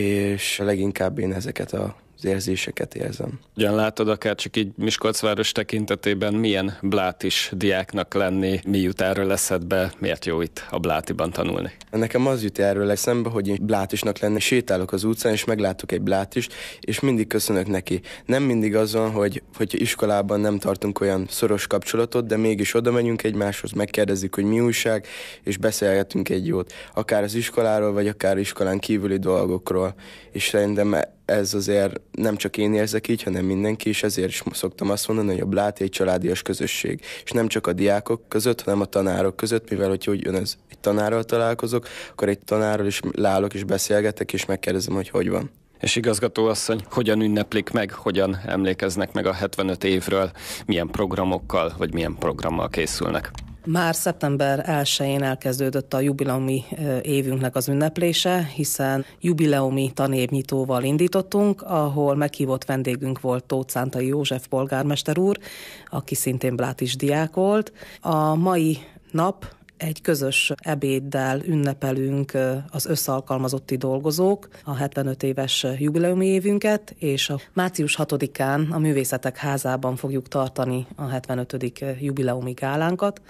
Speaker 9: és leginkább én ezeket a az érzéseket érzem.
Speaker 4: Ugyan látod, akár csak így Miskolcváros tekintetében milyen blátis diáknak lenni, mi jut erről eszedbe, miért jó itt a blátiban tanulni?
Speaker 9: Nekem az jut erről eszembe, hogy én blátisnak lenni, sétálok az utcán, és meglátok egy blátist, és mindig köszönök neki. Nem mindig az van, hogy, hogy iskolában nem tartunk olyan szoros kapcsolatot, de mégis oda megyünk egymáshoz, megkérdezzük, hogy mi újság, és beszélgetünk egy jót. Akár az iskoláról, vagy akár iskolán kívüli dolgokról. És szerintem ez azért nem csak én érzek így, hanem mindenki, és ezért is szoktam azt mondani, hogy a bláti egy családias közösség. És nem csak a diákok között, hanem a tanárok között, mivel hogyha úgy ez egy tanárral találkozok, akkor egy tanárral is leállok és beszélgetek, és megkérdezem, hogy hogy van.
Speaker 4: És igazgatóasszony, hogyan ünneplik meg, hogyan emlékeznek meg a hetvenöt évről, milyen programokkal, vagy milyen programmal készülnek?
Speaker 8: Már szeptember elsején elkezdődött a jubileumi évünknek az ünneplése, hiszen jubileumi tanévnyitóval indítottunk, ahol meghívott vendégünk volt Tóth Szántai József polgármester úr, aki szintén blátis diák volt. A mai nap egy közös ebéddel ünnepelünk az összealkalmazotti dolgozók a hetvenöt éves jubileumi évünket, és a március hatodikán a Művészetek Házában fogjuk tartani a hetvenötödik jubileumi gálánkat,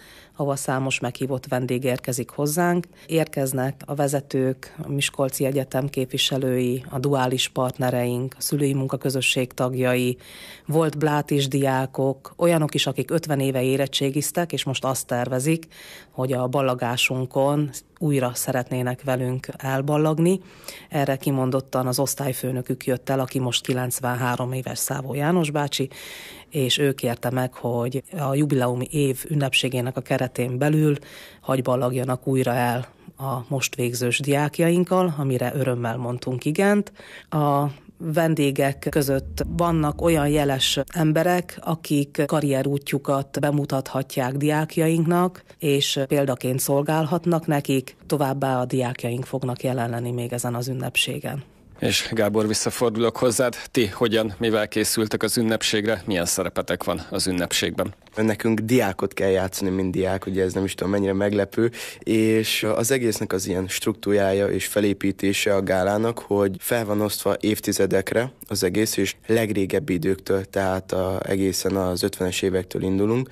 Speaker 8: ahol számos meghívott vendég érkezik hozzánk. Érkeznek a vezetők, a Miskolci Egyetem képviselői, a duális partnereink, a szülői munkaközösség tagjai, volt blátis diákok, olyanok is, akik ötven éve érettségiztek, és most azt tervezik, hogy a ballagásunkon újra szeretnének velünk elballagni. Erre kimondottan az osztályfőnökük jött el, aki most kilencvenhárom éves, Szávó János bácsi, és ő kérte meg, hogy a jubileumi év ünnepségének a keretén belül hagy ballagjanak újra el a most végzős diákjainkkal, amire örömmel mondtunk igent. A vendégek között vannak olyan jeles emberek, akik karrierútjukat bemutathatják diákjainknak, és példaként szolgálhatnak nekik, továbbá a diákjaink fognak jelen lenni még ezen az ünnepségen.
Speaker 4: És Gábor, visszafordulok hozzád. Ti hogyan, mivel készültek az ünnepségre? Milyen szerepetek van az ünnepségben?
Speaker 9: Nekünk diákot kell játszani, mint diák, ugye ez nem is tudom mennyire meglepő, és az egésznek az ilyen struktúrája és felépítése a gálának, hogy fel van osztva évtizedekre az egész, és legrégebbi időktől, tehát a, egészen az ötvenes évektől indulunk,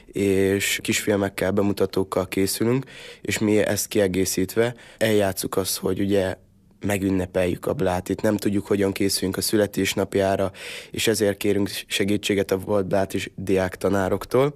Speaker 9: és kisfilmekkel, bemutatókkal készülünk, és mi ezt kiegészítve eljátszuk azt, hogy ugye megünnepeljük a Blátit, nem tudjuk, hogyan készüljünk a születésnapjára, és ezért kérünk segítséget a volt blátis diák tanároktól,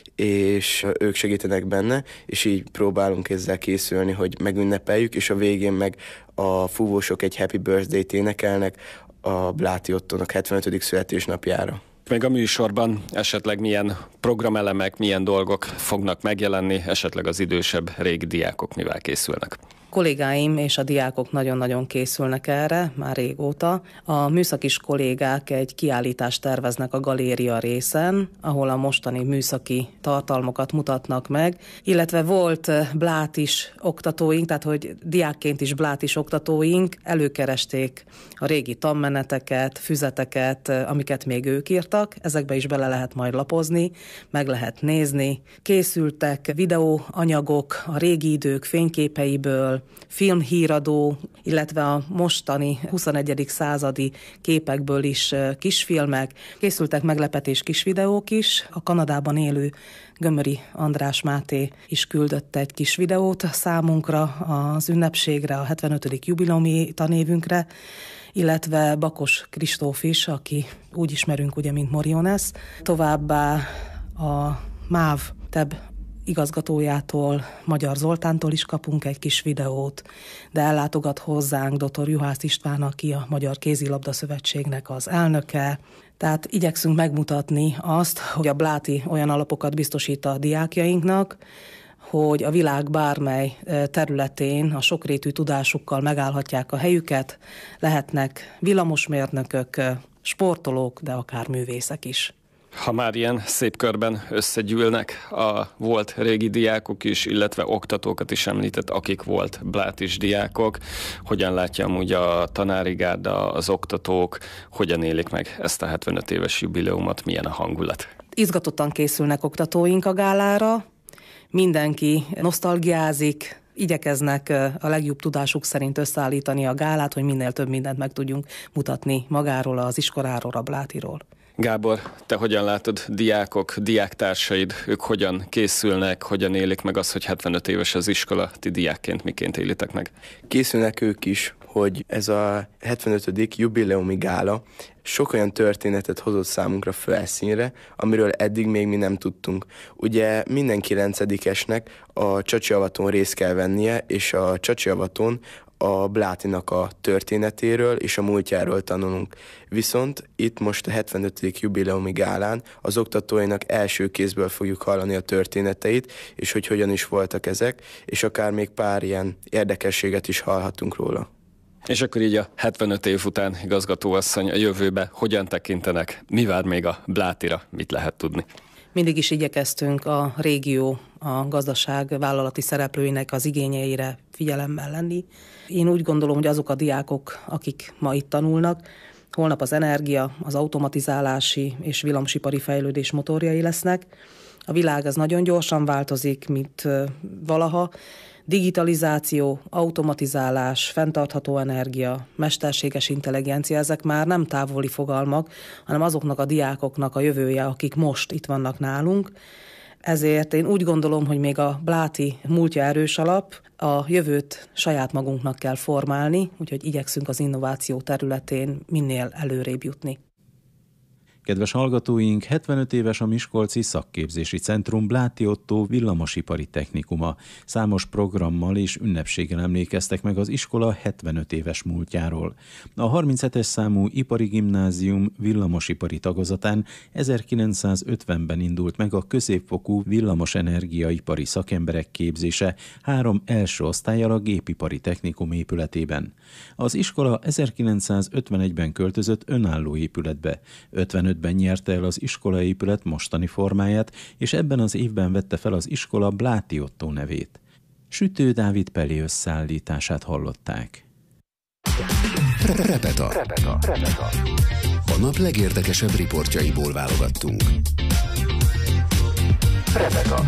Speaker 9: és ők segítenek benne, és így próbálunk ezzel készülni, hogy megünnepeljük, és a végén meg a fúvósok egy happy birthday-t énekelnek a Bláti Ottónak hetvenötödik születésnapjára.
Speaker 4: Még a műsorban esetleg milyen programelemek, milyen dolgok fognak megjelenni, esetleg az idősebb régi diákok mivel készülnek?
Speaker 8: Kollégáim és a diákok nagyon-nagyon készülnek erre, már régóta. A műszakis kollégák egy kiállítást terveznek a galéria részen, ahol a mostani műszaki tartalmakat mutatnak meg, illetve volt blátis oktatóink, tehát hogy diákként is blátis oktatóink előkeresték a régi tanmeneteket, füzeteket, amiket még ők írtak, ezekbe is bele lehet majd lapozni, meg lehet nézni. Készültek videóanyagok a régi idők fényképeiből, filmhíradó, illetve a mostani huszonegyedik századi képekből is kisfilmek. Készültek meglepetés kisvideók is. A Kanadában élő Gömöri András Máté is küldött egy kis videót számunkra az ünnepségre, a hetvenötödik jubileumi tanévünkre, illetve Bakos Kristóf is, aki úgy ismerünk, ugye, mint Moriones. Továbbá a MÁV TEB igazgatójától, Magyar Zoltántól is kapunk egy kis videót, de ellátogat hozzánk dr. Juhász István, aki a Magyar Kézilabda Szövetségnek az elnöke. Tehát igyekszünk megmutatni azt, hogy a Bláti olyan alapokat biztosít a diákjainknak, hogy a világ bármely területén a sokrétű tudásukkal megállhatják a helyüket, lehetnek villamosmérnökök, sportolók, de akár művészek is.
Speaker 4: Ha már ilyen szép körben összegyűlnek, a volt régi diákok is, illetve oktatókat is említett, akik volt blátis diákok, hogyan látja amúgy a tanári gárda, az oktatók, hogyan élik meg ezt a hetvenöt éves jubileumot, milyen a hangulat?
Speaker 8: Izgatottan készülnek oktatóink a gálára, mindenki nosztalgiázik, igyekeznek a legjobb tudásuk szerint összeállítani a gálát, hogy minél több mindent meg tudjunk mutatni magáról, az iskoláról, a Blátiról.
Speaker 4: Gábor, te hogyan látod, diákok, diáktársaid, ők hogyan készülnek, hogyan élik meg azt, hogy hetvenöt éves az iskola, ti diákként miként élitek meg?
Speaker 9: Készülnek ők is, hogy ez a hetvenötödik jubileumi gála sok olyan történetet hozott számunkra felszínre, amiről eddig még mi nem tudtunk. Ugye minden kilencedikesnek a csacsiavaton részt kell vennie, és a csacsiavaton a Blátinak a történetéről és a múltjáról tanulunk. Viszont itt most a hetvenötödik jubileumi gálán az oktatóinak első kézből fogjuk hallani a történeteit, és hogy hogyan is voltak ezek, és akár még pár ilyen érdekességet is hallhatunk róla.
Speaker 4: És akkor így a hetvenöt év után, igazgatóasszony, a jövőbe hogyan tekintenek? Mi vár még a Blátira? Mit lehet tudni?
Speaker 8: Mindig is igyekeztünk a régió, a gazdaság vállalati szereplőinek az igényeire figyelemmel lenni. Én úgy gondolom, hogy azok a diákok, akik ma itt tanulnak, holnap az energia, az automatizálási és villamosipari fejlődés motorjai lesznek. A világ az nagyon gyorsan változik, mint valaha. Digitalizáció, automatizálás, fenntartható energia, mesterséges intelligencia, ezek már nem távoli fogalmak, hanem azoknak a diákoknak a jövője, akik most itt vannak nálunk. Ezért én úgy gondolom, hogy még a Bláti múltja erős alap, a jövőt saját magunknak kell formálni, úgyhogy igyekszünk az innováció területén minél előrébb jutni.
Speaker 2: Kedves hallgatóink, hetvenöt éves a Miskolci Szakképzési Centrum Bláti Ottó Villamosipari Technikuma. Számos programmal és ünnepséggel emlékeztek meg az iskola hetvenöt éves múltjáról. A harminchetes számú Ipari Gimnázium villamosipari tagozatán ezerkilencszázötvenben indult meg a középfokú villamosenergiaipari szakemberek képzése három első osztállyal a Gépipari Technikum épületében. Az iskola ezerkilencszázötvenegyben költözött önálló épületbe. ötvenötben nyerte el az iskolaépület mostani formáját, és ebben az évben vette fel az iskola Bláti Ottó nevét. Sütő Dávid Peli összeállítását hallották.
Speaker 1: Repeta. Repeta. Repeta. A nap legérdekesebb riportjaiból válogattunk. Repeta.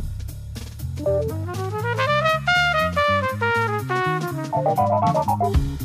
Speaker 10: Thank you.